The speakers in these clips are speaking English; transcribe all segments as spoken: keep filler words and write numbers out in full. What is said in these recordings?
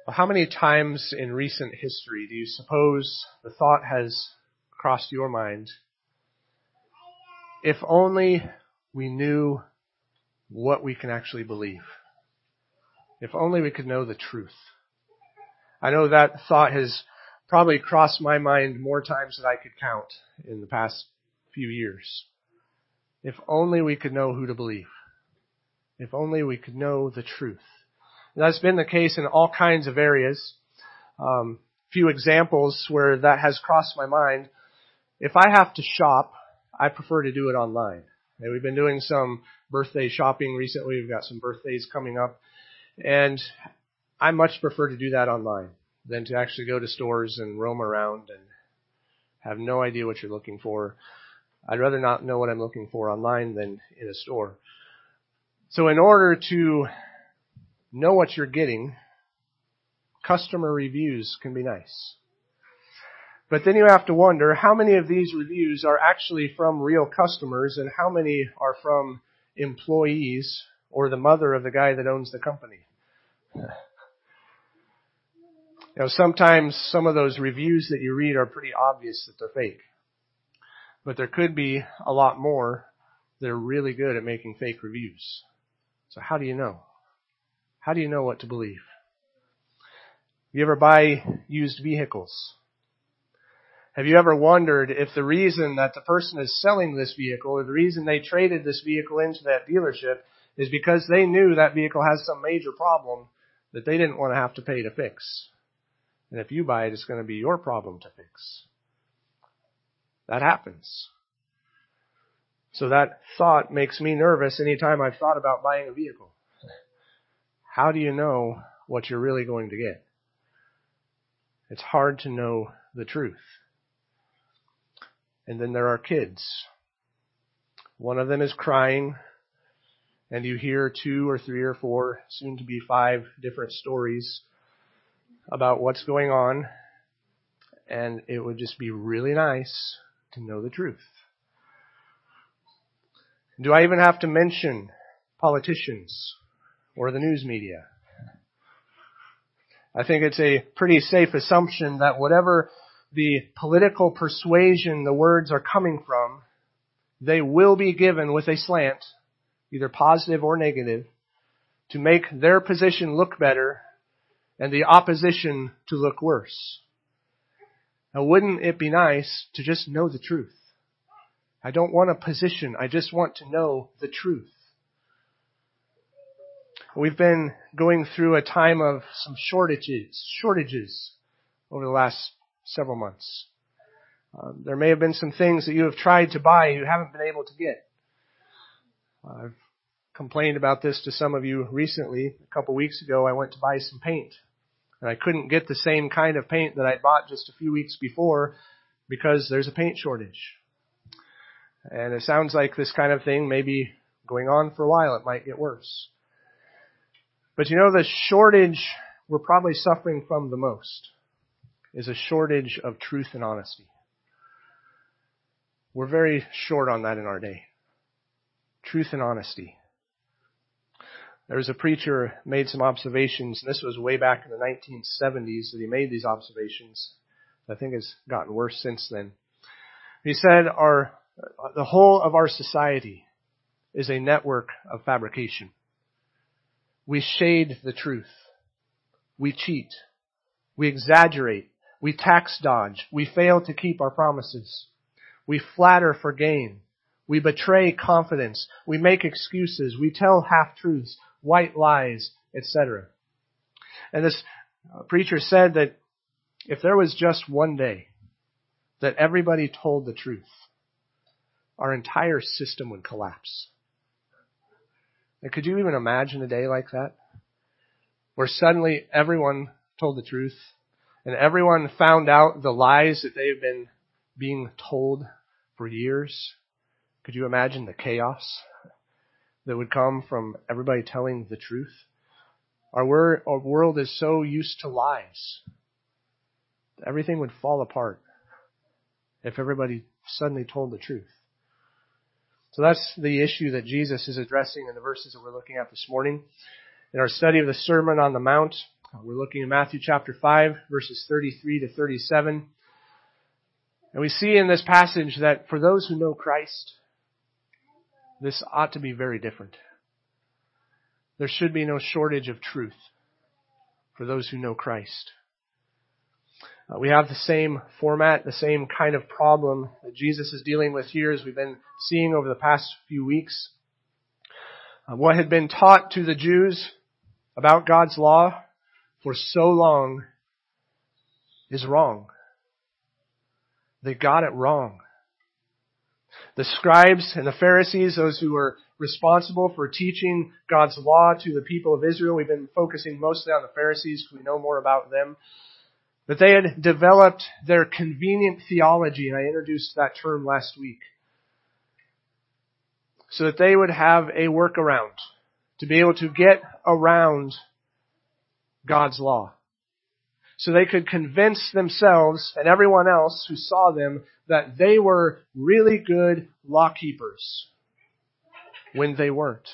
Well, how many times in recent history do you suppose the thought has crossed your mind, if only we knew what we can actually believe? If only we could know the truth. I know that thought has probably crossed my mind more times than I could count in the past few years. If only we could know who to believe. If only we could know the truth. And that's been the case in all kinds of areas. Um, few examples where that has crossed my mind. If I have to shop, I prefer to do it online. And we've been doing some birthday shopping recently. We've got some birthdays coming up. And I much prefer to do that online than to actually go to stores and roam around and have no idea what you're looking for. I'd rather not know what I'm looking for online than in a store. So in order to know what you're getting, customer reviews can be nice. But then you have to wonder how many of these reviews are actually from real customers and how many are from employees or the mother of the guy that owns the company. You know, sometimes some of those reviews that you read are pretty obvious that they're fake. But there could be a lot more that are really good at making fake reviews. So how do you know? How do you know what to believe? You ever buy used vehicles? Have you ever wondered if the reason that the person is selling this vehicle or the reason they traded this vehicle into that dealership is because they knew that vehicle has some major problem that they didn't want to have to pay to fix? And if you buy it, it's going to be your problem to fix. That happens. So that thought makes me nervous anytime I've thought about buying a vehicle. How do you know what you're really going to get? It's hard to know the truth. And then there are kids. One of them is crying, and you hear two or three or four, soon to be five different stories about what's going on, and it would just be really nice to know the truth. Do I even have to mention politicians or the news media? I think it's a pretty safe assumption that whatever the political persuasion the words are coming from, they will be given with a slant, either positive or negative, to make their position look better and the opposition to look worse. Now, wouldn't it be nice to just know the truth? I don't want a position. I just want to know the truth. We've been going through a time of some shortages, shortages over the last several months. Um, there may have been some things that you have tried to buy and you haven't been able to get. I've complained about this to some of you recently. A couple weeks ago, I went to buy some paint, and I couldn't get the same kind of paint that I bought just a few weeks before because there's a paint shortage. And it sounds like this kind of thing may be going on for a while. It might get worse. But you know, the shortage we're probably suffering from the most is a shortage of truth and honesty. We're very short on that in our day. Truth and honesty. There was a preacher who made some observations, and this was way back in the nineteen seventies that he made these observations. I think it's gotten worse since then. He said, our the whole of our society is a network of fabrication. We shade the truth. We cheat. We exaggerate. We tax dodge. We fail to keep our promises. We flatter for gain. We betray confidence. We make excuses. We tell half-truths, white lies, et cetera. And this preacher said that if there was just one day that everybody told the truth, our entire system would collapse. And could you even imagine a day like that? Where suddenly everyone told the truth and everyone found out the lies that they have been being told for years. Could you imagine the chaos that would come from everybody telling the truth? Our, wor- our world is so used to lies. Everything would fall apart if everybody suddenly told the truth. So that's the issue that Jesus is addressing in the verses that we're looking at this morning. In our study of the Sermon on the Mount, We're looking at Matthew chapter five, verses thirty-three to thirty-seven. And we see in this passage that for those who know Christ, this ought to be very different. There should be no shortage of truth for those who know Christ. Uh, we have the same format, the same kind of problem that Jesus is dealing with here as we've been seeing over the past few weeks. Uh, what had been taught to the Jews about God's law for so long is wrong. They got it wrong. The scribes and the Pharisees, those who were responsible for teaching God's law to the people of Israel, we've been focusing mostly on the Pharisees because we know more about them. But they had developed their convenient theology, and I introduced that term last week, so that they would have a workaround to be able to get around God's law. So they could convince themselves and everyone else who saw them that they were really good law keepers when they weren't.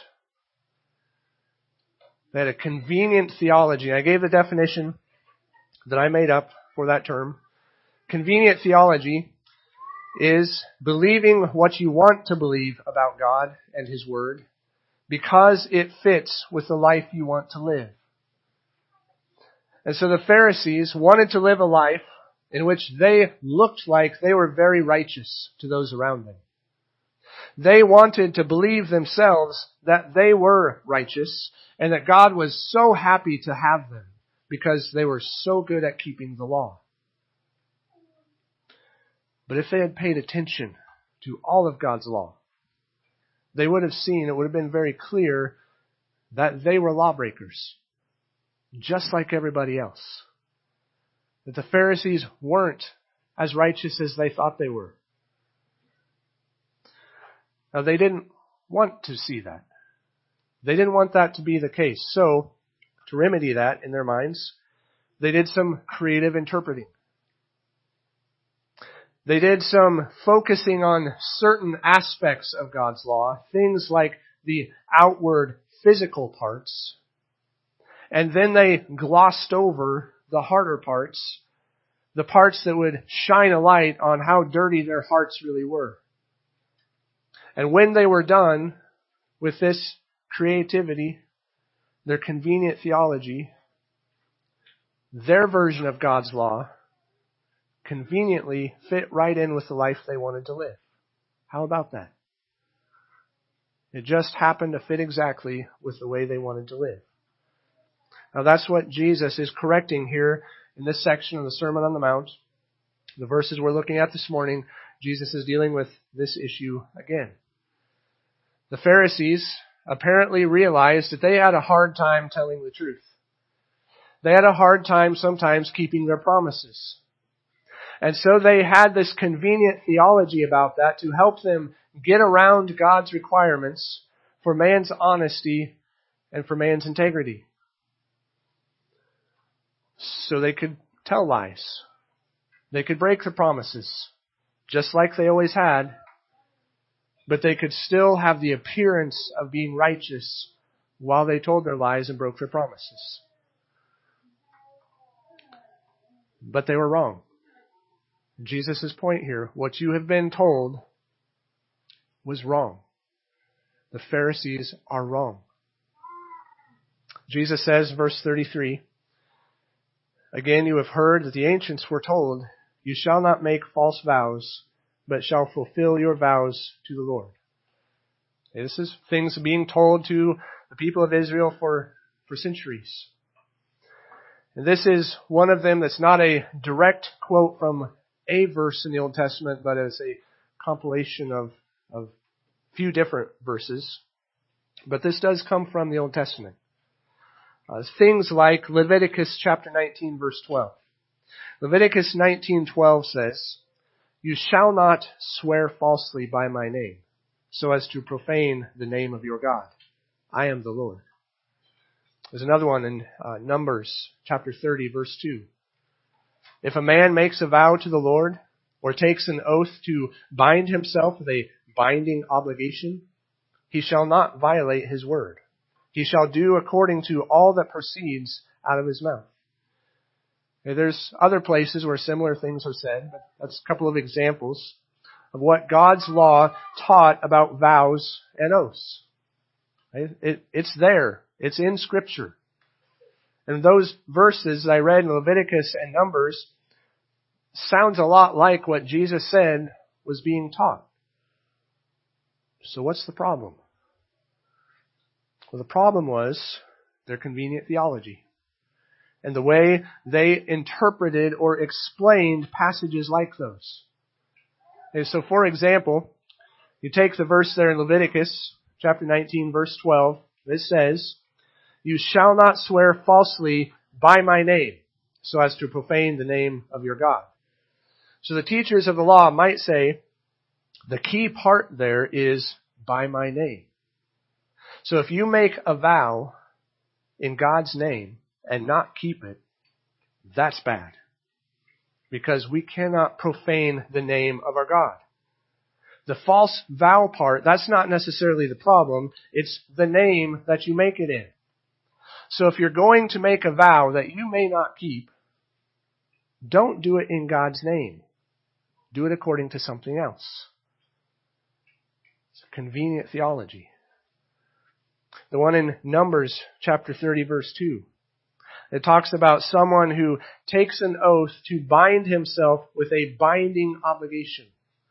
They had a convenient theology. I gave the definition that I made up for that term. Convenient theology is believing what you want to believe about God and His Word because it fits with the life you want to live. And so the Pharisees wanted to live a life in which they looked like they were very righteous to those around them. They wanted to believe themselves that they were righteous and that God was so happy to have them because they were so good at keeping the law. But if they had paid attention to all of God's law, they would have seen, it would have been very clear that they were lawbreakers, just like everybody else. That the Pharisees weren't as righteous as they thought they were. Now, they didn't want to see that. They didn't want that to be the case. So, to remedy that in their minds, they did some creative interpreting. They did some focusing on certain aspects of God's law, things like the outward physical parts, and then they glossed over the harder parts, the parts that would shine a light on how dirty their hearts really were. And when they were done with this creativity, their convenient theology, their version of God's law conveniently fit right in with the life they wanted to live. How about that? It just happened to fit exactly with the way they wanted to live. Now that's what Jesus is correcting here in this section of the Sermon on the Mount. The verses we're looking at this morning, Jesus is dealing with this issue again. The Pharisees apparently realized that they had a hard time telling the truth. They had a hard time sometimes keeping their promises. And so they had this convenient theology about that to help them get around God's requirements for man's honesty and for man's integrity. So they could tell lies. They could break the promises, just like they always had, but they could still have the appearance of being righteous while they told their lies and broke their promises. But they were wrong. Jesus' point here, what you have been told was wrong. The Pharisees are wrong. Jesus says, verse thirty-three, "Again you have heard that the ancients were told, 'You shall not make false vows, but shall fulfill your vows to the Lord.'" Okay, this is things being told to the people of Israel for, for centuries. And this is one of them that's not a direct quote from a verse in the Old Testament, but as a compilation of, of few different verses. But this does come from the Old Testament. Uh, things like Leviticus chapter nineteen, verse twelve. Leviticus nineteen twelve says, "You shall not swear falsely by my name, so as to profane the name of your God. I am the Lord." There's another one in uh, Numbers chapter thirty, verse two. "If a man makes a vow to the Lord, or takes an oath to bind himself with a binding obligation, he shall not violate his word. He shall do according to all that proceeds out of his mouth. Okay, there's other places where similar things are said, but that's a couple of examples of what God's law taught about vows and oaths. It, it, it's there. It's in Scripture. And those verses that I read in Leviticus and Numbers sounds a lot like what Jesus said was being taught. So what's the problem? Well, the problem was their convenient theology and the way they interpreted or explained passages like those. Okay, so for example, you take the verse there in Leviticus chapter nineteen, verse twelve. It says, "You shall not swear falsely by my name, so as to profane the name of your God." So the teachers of the law might say, the key part there is by my name. So if you make a vow in God's name and not keep it, that's bad. Because we cannot profane the name of our God. The false vow part, that's not necessarily the problem. It's the name that you make it in. So if you're going to make a vow that you may not keep, don't do it in God's name. Do it according to something else. It's a convenient theology. The one in Numbers chapter thirty, verse two. It talks about someone who takes an oath to bind himself with a binding obligation.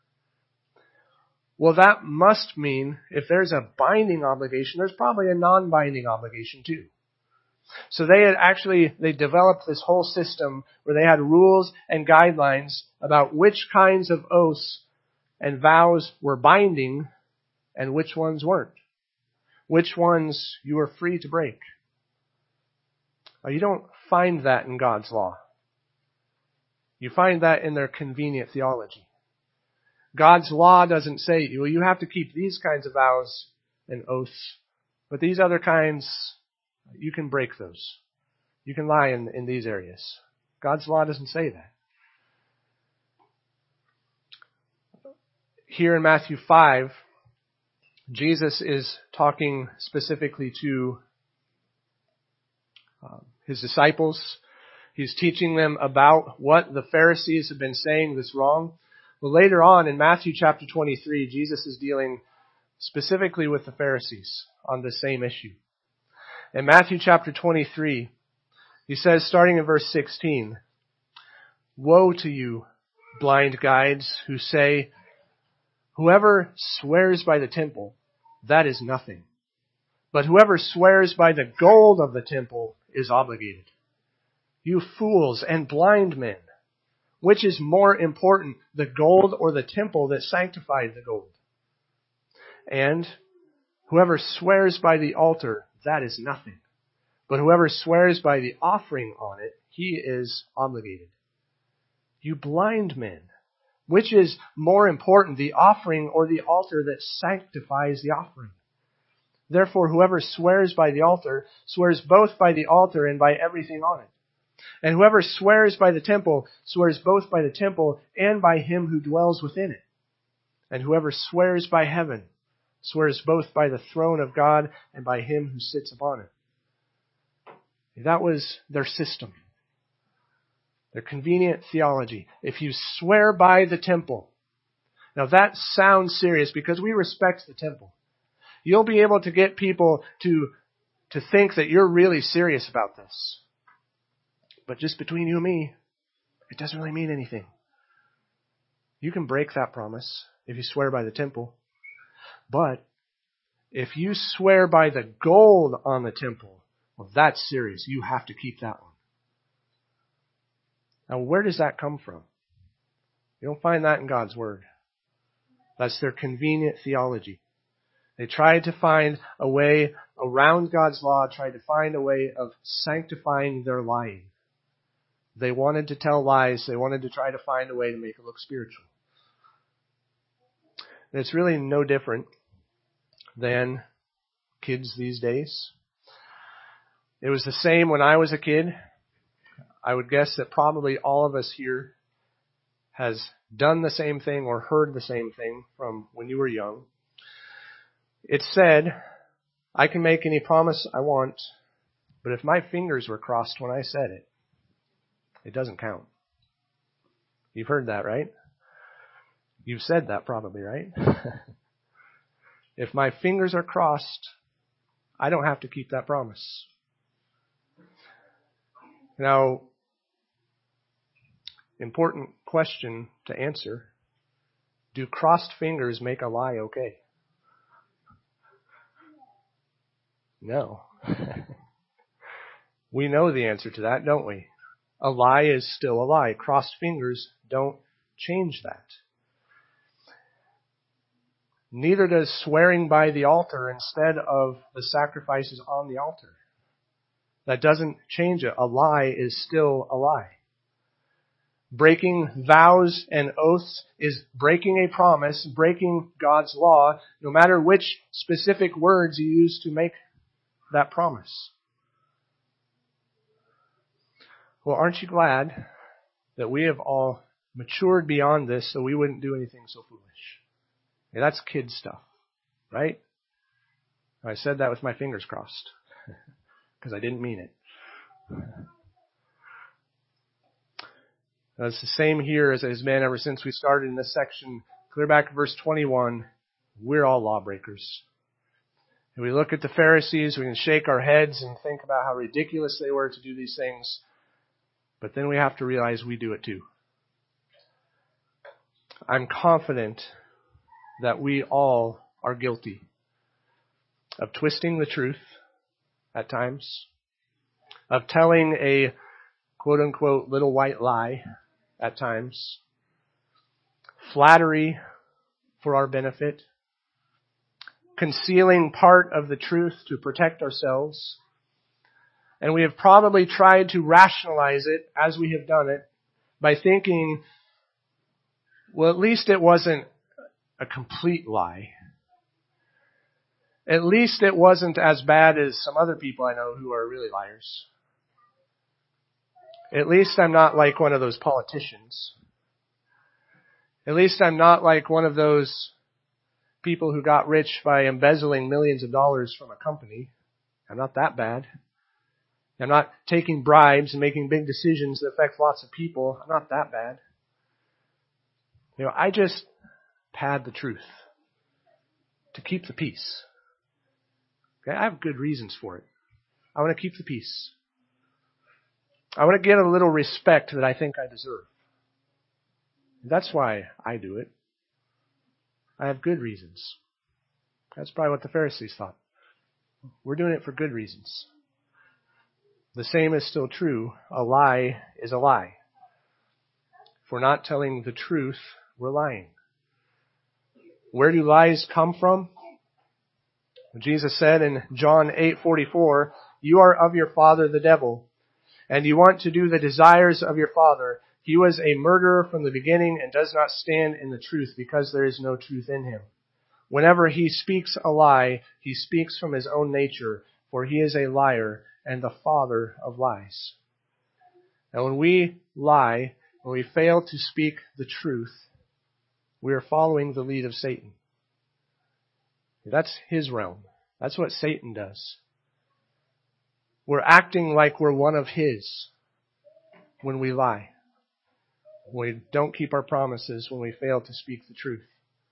Well, that must mean if there's a binding obligation, there's probably a non-binding obligation too. So they had actually, they developed this whole system where they had rules and guidelines about which kinds of oaths and vows were binding and which ones weren't. Which ones you were free to break. You don't find that in God's law. You find that in their convenient theology. God's law doesn't say, well, you have to keep these kinds of vows and oaths, but these other kinds, you can break those. You can lie in, in these areas. God's law doesn't say that. Here in Matthew five, Jesus is talking specifically to uh, his disciples. He's teaching them about what the Pharisees have been saying that's wrong. Well, later on in Matthew chapter twenty-three, Jesus is dealing specifically with the Pharisees on the same issue. In Matthew chapter twenty-three, he says, starting in verse sixteen, "Woe to you, blind guides, who say, 'Whoever swears by the temple, that is nothing. But whoever swears by the gold of the temple is obligated.' You fools and blind men, which is more important, the gold or the temple that sanctified the gold? And whoever swears by the altar, that is nothing. But whoever swears by the offering on it, he is obligated. You blind men, which is more important, the offering or the altar that sanctifies the offering? Therefore, whoever swears by the altar swears both by the altar and by everything on it. And whoever swears by the temple swears both by the temple and by him who dwells within it. And whoever swears by heaven swears both by the throne of God and by him who sits upon it." That was their system. Their convenient theology. If you swear by the temple. Now that sounds serious because we respect the temple. You'll be able to get people to, to think that you're really serious about this. But just between you and me, it doesn't really mean anything. You can break that promise if you swear by the temple. But if you swear by the gold on the temple, well, that's serious. You have to keep that one. Now, where does that come from? You don't find that in God's Word. That's their convenient theology. They tried to find a way around God's law, tried to find a way of sanctifying their lying. They wanted to tell lies. They wanted to try to find a way to make it look spiritual. And it's really no different than kids these days. It was the same when I was a kid. I would guess that probably all of us here has done the same thing or heard the same thing from when you were young. It said, I can make any promise I want, But if my fingers were crossed when I said it, it doesn't count. You've heard that, right? You've said that probably, right? If my fingers are crossed, I don't have to keep that promise. Now, important question to answer. Do crossed fingers make a lie okay? No. We know the answer to that, don't we? A lie is still a lie. Crossed fingers don't change that. Neither does swearing by the altar instead of the sacrifices on the altar. That doesn't change it. A lie is still a lie. Breaking vows and oaths is breaking a promise, breaking God's law, no matter which specific words you use to make that promise. Well, aren't you glad that we have all matured beyond this so we wouldn't do anything so foolish? Yeah, that's kid stuff, right? I said that with my fingers crossed because I didn't mean it. It's the same here as it has been ever since we started in this section. Clear back to verse twenty-one. We're all lawbreakers. And we look at the Pharisees, we can shake our heads and think about how ridiculous they were to do these things. But then we have to realize we do it too. I'm confident that we all are guilty of twisting the truth at times, of telling a quote-unquote little white lie at times, flattery for our benefit, concealing part of the truth to protect ourselves. And we have probably tried to rationalize it as we have done it by thinking, well, at least it wasn't a complete lie. At least it wasn't as bad as some other people I know who are really liars. At least I'm not like one of those politicians. At least I'm not like one of those people who got rich by embezzling millions of dollars from a company. I'm not that bad. I'm not taking bribes and making big decisions that affect lots of people. I'm not that bad. You know, I just pad the truth to keep the peace. Okay, I have good reasons for it. I want to keep the peace. I want to get a little respect that I think I deserve. That's why I do it. I have good reasons. That's probably what the Pharisees thought. We're doing it for good reasons. The same is still true. A lie is a lie. If we're not telling the truth, we're lying. Where do lies come from? Jesus said in John eight forty-four, "You are of your father the devil, and you want to do the desires of your father. He was a murderer from the beginning and does not stand in the truth because there is no truth in him. Whenever he speaks a lie, he speaks from his own nature, for he is a liar and the father of lies." And when we lie, when we fail to speak the truth, we are following the lead of Satan. That's his realm. That's what Satan does. We're acting like we're one of his when we lie. We don't keep our promises when we fail to speak the truth.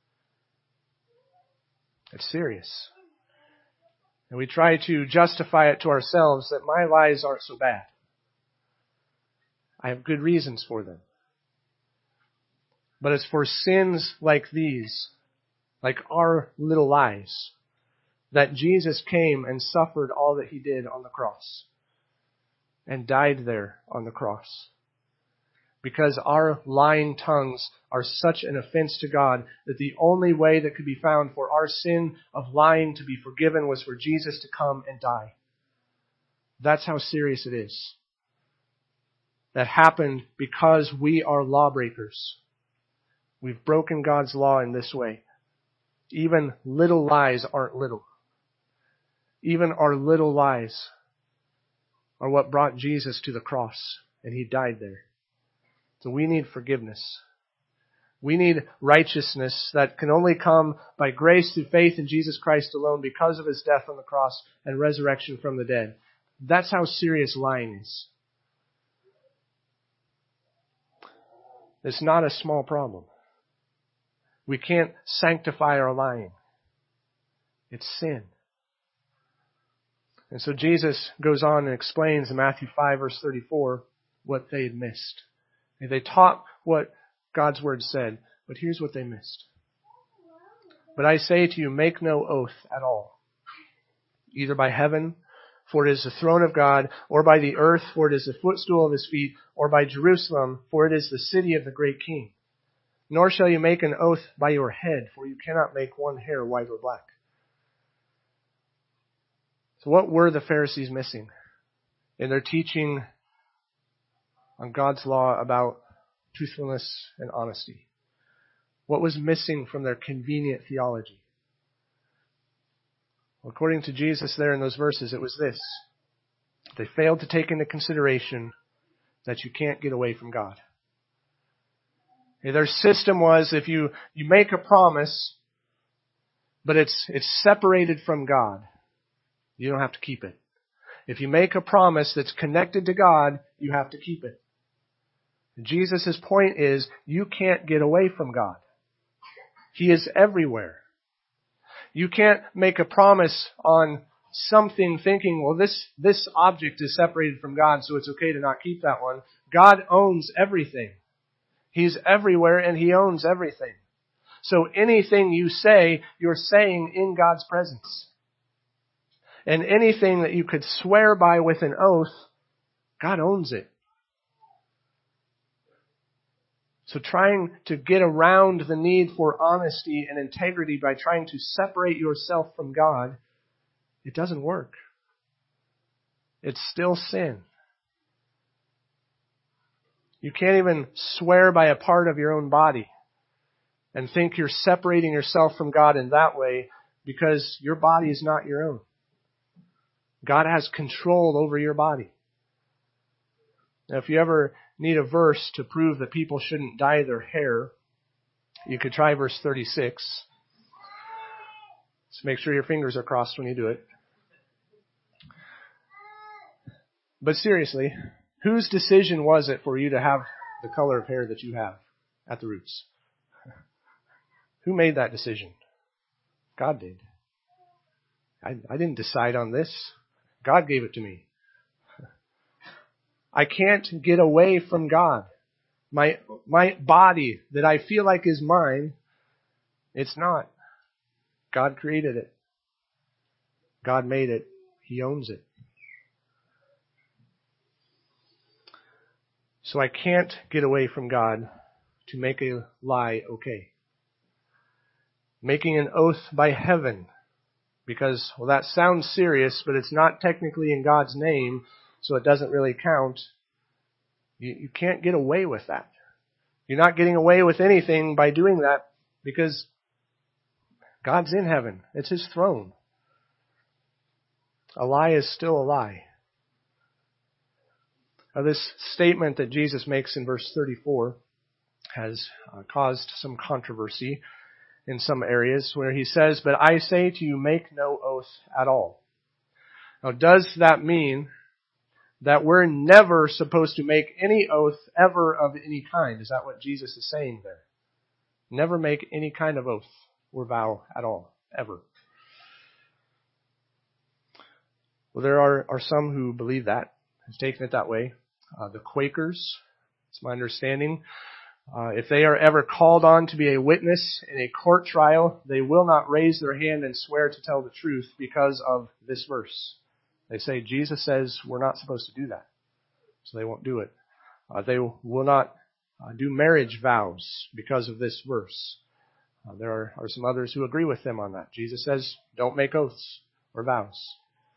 It's serious. And we try to justify it to ourselves that my lies aren't so bad. I have good reasons for them. But it's for sins like these, like our little lies, that Jesus came and suffered all that he did on the cross and died there on the cross. Because our lying tongues are such an offense to God that the only way that could be found for our sin of lying to be forgiven was for Jesus to come and die. That's how serious it is. That happened because we are lawbreakers. We've broken God's law in this way. Even little lies aren't little. Even our little lies are what brought Jesus to the cross, and he died there. So we need forgiveness. We need righteousness that can only come by grace through faith in Jesus Christ alone because of his death on the cross and resurrection from the dead. That's how serious lying is. It's not a small problem. We can't sanctify our lying. It's sin. And so Jesus goes on and explains in Matthew five verse thirty-four what they had missed. They taught what God's word said, but here's what they missed. But I say to you, make no oath at all, either by heaven, for it is the throne of God, or by the earth, for it is the footstool of his feet, or by Jerusalem, for it is the city of the great king. Nor shall you make an oath by your head, for you cannot make one hair white or black. So what were the Pharisees missing in their teaching on God's law about truthfulness and honesty? What was missing from their convenient theology? Well, according to Jesus there in those verses, it was this. They failed to take into consideration that you can't get away from God. Their system was if you, you make a promise, but it's, it's separated from God, you don't have to keep it. If you make a promise that's connected to God, you have to keep it. Jesus' point is you can't get away from God. He is everywhere. You can't make a promise on something thinking, well, this, this object is separated from God, so it's okay to not keep that one. God owns everything. He's everywhere and He owns everything. So anything you say, you're saying in God's presence. And anything that you could swear by with an oath, God owns it. So trying to get around the need for honesty and integrity by trying to separate yourself from God, it doesn't work. It's still sin. You can't even swear by a part of your own body and think you're separating yourself from God in that way because your body is not your own. God has control over your body. Now, if you ever need a verse to prove that people shouldn't dye their hair, you could try verse thirty-six. So make sure your fingers are crossed when you do it. But seriously, whose decision was it for you to have the color of hair that you have at the roots? Who made that decision? God did. I, I didn't decide on this. God gave it to me. I can't get away from God. My, my body that I feel like is mine, it's not. God created it. God made it. He owns it. So I can't get away from God to make a lie okay. Making an oath by heaven, because, well, that sounds serious, but it's not technically in God's name, so it doesn't really count. You, you can't get away with that. You're not getting away with anything by doing that because God's in heaven. It's His throne. A lie is still a lie. Now, this statement that Jesus makes in verse thirty-four has uh, caused some controversy in some areas where He says, but I say to you, make no oath at all. Now, does that mean that we're never supposed to make any oath ever of any kind? Is that what Jesus is saying there? Never make any kind of oath or vow at all, ever. Well, there are, are some who believe that, have taken it that way. Uh, the Quakers, it's my understanding, uh, if they are ever called on to be a witness in a court trial, they will not raise their hand and swear to tell the truth because of this verse. They say Jesus says we're not supposed to do that, so they won't do it. Uh, they will not uh, do marriage vows because of this verse. Uh, there are, are some others who agree with them on that. Jesus says don't make oaths or vows.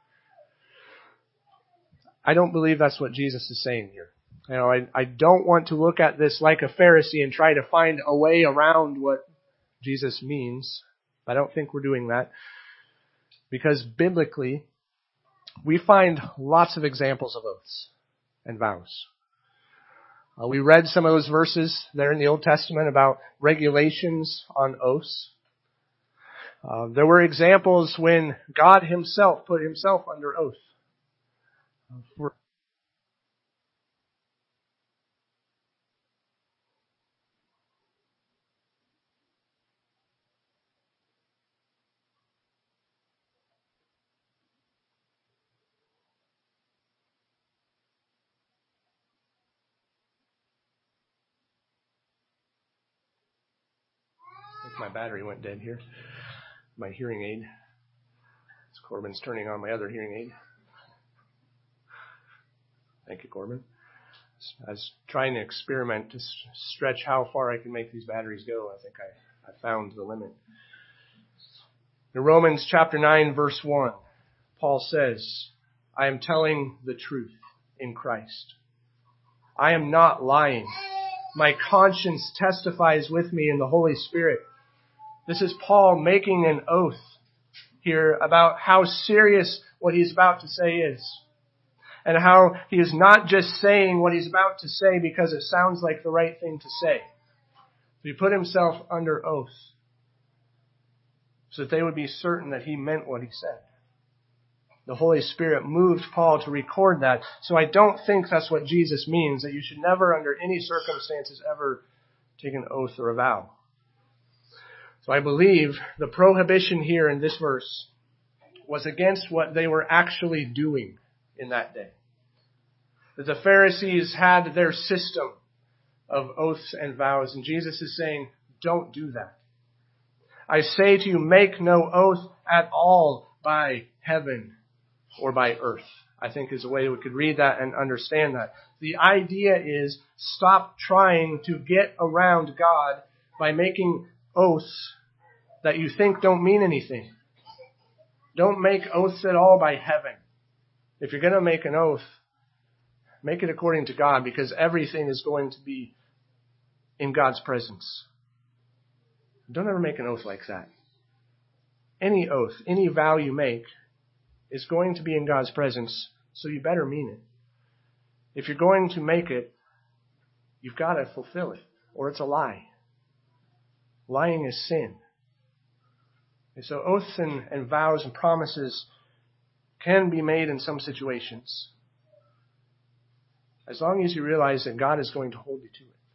I don't believe that's what Jesus is saying here. You know, I, I don't want to look at this like a Pharisee and try to find a way around what Jesus means. I don't think we're doing that. Because biblically, we find lots of examples of oaths and vows. Uh, we read some of those verses there in the Old Testament about regulations on oaths. Uh, there were examples when God Himself put Himself under oath. For I think my battery went dead here. My hearing aid. As Corbin's turning on my other hearing aid. Thank you, Corbin. I was trying to experiment to stretch how far I can make these batteries go. I think I, I found the limit. In Romans chapter nine, verse one, Paul says, I am telling the truth in Christ. I am not lying. My conscience testifies with me in the Holy Spirit. This is Paul making an oath here about how serious what he's about to say is. And how he is not just saying what he's about to say because it sounds like the right thing to say. He put himself under oath so that they would be certain that he meant what he said. The Holy Spirit moved Paul to record that. So I don't think that's what Jesus means, that you should never under any circumstances ever take an oath or a vow. So I believe the prohibition here in this verse was against what they were actually doing in that day. That the Pharisees had their system of oaths and vows, and Jesus is saying, don't do that. I say to you, make no oath at all by heaven or by earth. I think is a way we could read that and understand that. The idea is stop trying to get around God by making oaths that you think don't mean anything. Don't make oaths at all by heaven. If you're going to make an oath, make it according to God, because everything is going to be in God's presence. Don't ever make an oath like that. Any oath, any vow you make is going to be in God's presence, so you better mean it. If you're going to make it, you've got to fulfill it, or it's a lie. Lying is sin. And so oaths and, and vows and promises can be made in some situations, as long as you realize that God is going to hold you to it.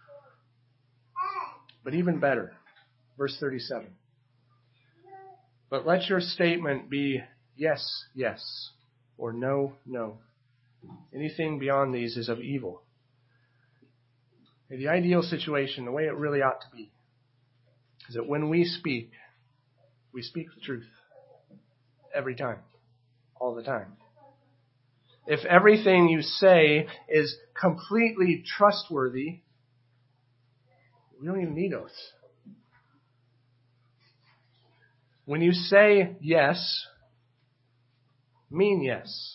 But even better, verse thirty-seven. But let your statement be yes, yes, or no, no. Anything beyond these is of evil. The ideal situation, the way it really ought to be, is that when we speak, we speak the truth. Every time. All the time. If everything you say is completely trustworthy, we don't even need oaths. When you say yes, mean yes.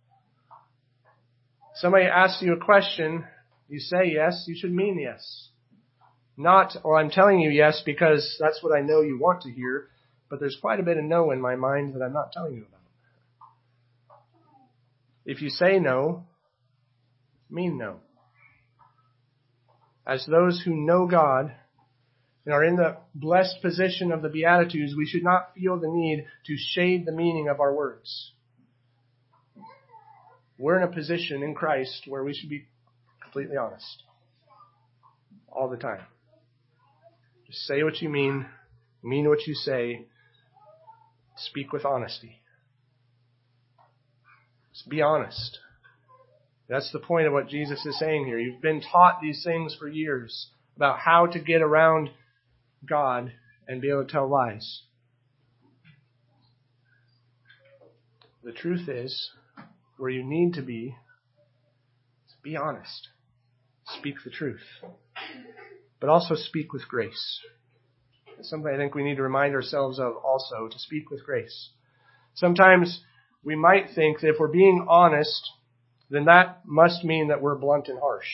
Somebody asks you a question, you say yes, you should mean yes. Not, well, I'm telling you yes because that's what I know you want to hear, but there's quite a bit of no in my mind that I'm not telling you about. If you say no, mean no. As those who know God and are in the blessed position of the Beatitudes, we should not feel the need to shade the meaning of our words. We're in a position in Christ where we should be completely honest. All the time. Just say what you mean, mean what you say, speak with honesty. Just be honest. That's the point of what Jesus is saying here. You've been taught these things for years about how to get around God and be able to tell lies. The truth is, where you need to be, is be honest. Speak the truth. But also speak with grace. It's something I think we need to remind ourselves of also, to speak with grace. Sometimes we might think that if we're being honest, then that must mean that we're blunt and harsh.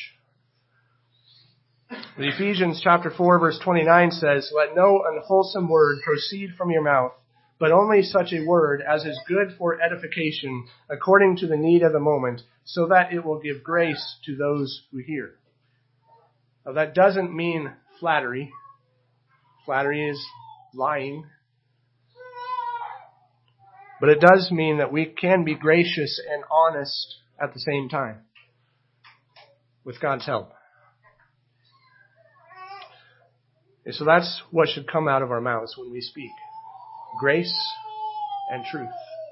The Ephesians chapter four verse twenty-nine says, let no unwholesome word proceed from your mouth, but only such a word as is good for edification according to the need of the moment, so that it will give grace to those who hear. Now that doesn't mean flattery. Flattery is lying. But it does mean that we can be gracious and honest at the same time, with God's help. And so that's what should come out of our mouths when we speak. Grace and truth.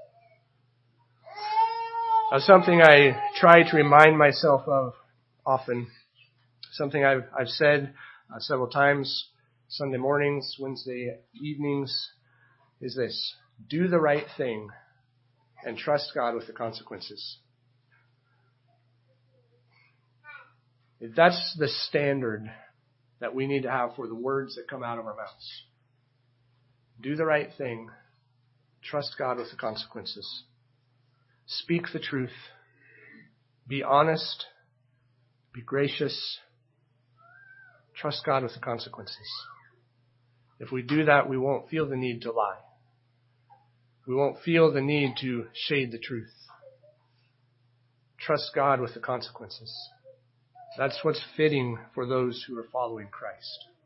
Uh, something I try to remind myself of often, something I've, I've said uh, several times, Sunday mornings, Wednesday evenings, is this: do the right thing and trust God with the consequences. That's the standard that we need to have for the words that come out of our mouths. Do the right thing. Trust God with the consequences. Speak the truth. Be honest. Be gracious. Trust God with the consequences. If we do that, we won't feel the need to lie. We won't feel the need to shade the truth. Trust God with the consequences. That's what's fitting for those who are following Christ.